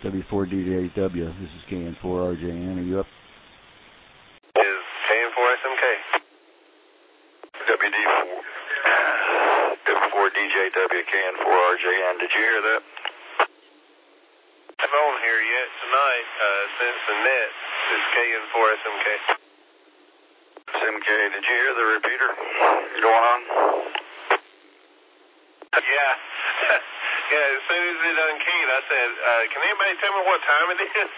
W4DJW, this is KN4RJN, are you up? Is KN4SMK. W4DJW, KN4RJN, did you hear that? I haven't here yet tonight, since the net is KN4SMK. SMK, did you hear the repeater going on? Yeah. Yeah, as soon as it unkeyed, I said, can anybody tell me what time it is?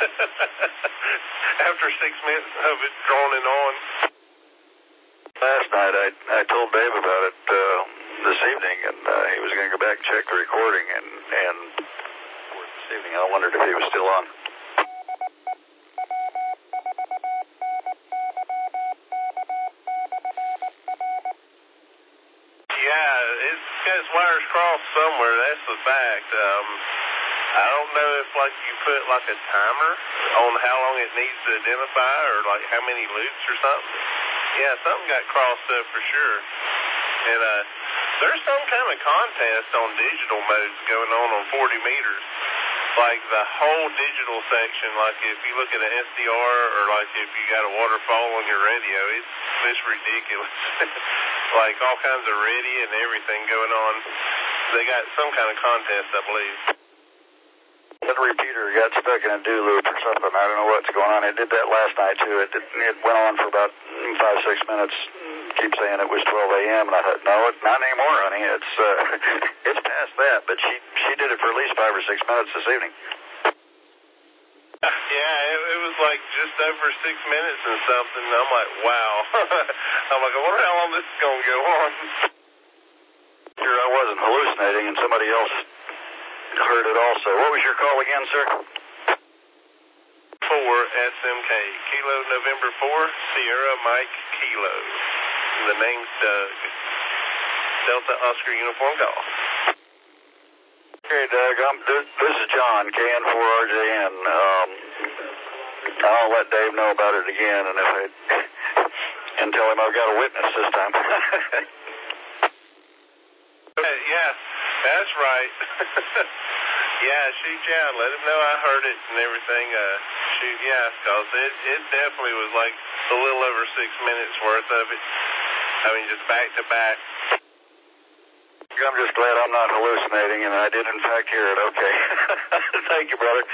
After 6 minutes of it droning on. Last night I told Dave about it this evening, and he was going to go back and check the recording, and this evening I wondered if he was still on. Yeah, it's got its wires crossed somewhere, that's the fact. I don't know if, like, you put, like, a timer on how long it needs to identify or, like, how many loops or something. Yeah, something got crossed up for sure. And there's some kind of contest on digital modes going on 40 meters. Like, the whole digital section, like, if you look at an SDR or, like, if you got a waterfall on your radio, it's ridiculous. Like, all kinds of ready and everything going on. They got some kind of contest, I believe. That repeater got stuck in a do loop or something. I don't know what's going on. It did that last night, too. It went on for about 5-6 minutes. Keep saying it was 12 a.m. And I thought, no, not anymore, honey. It's past that. But she did it for at least 5 or 6 minutes this evening. Yeah, it was like just over 6 minutes and something. I'm like, wow. I'm like, I wonder how long this is going to go on. Sure, I wasn't hallucinating, and somebody else heard it also. What was your call again, sir? 4 SMK, Kilo November 4, Sierra Mike Kilo. The name's Doug. Delta Oscar Uniform Golf. Okay, Doug, this is John, KN4RJN. I'll let Dave know about it again, and tell him I've got a witness this time. Yeah, that's right. Yeah, let him know I heard it and everything. Because it definitely was like a little over 6 minutes worth of it. I mean, just back to back. I'm just glad I'm not hallucinating, and I did in fact hear it. Okay. Thank you, brother.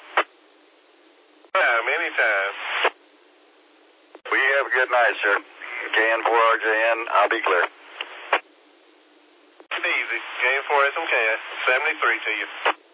Anytime. Well, you have a good night, sir. KN4RJN, I'll be clear. Easy. KN4SMK, 73 to you.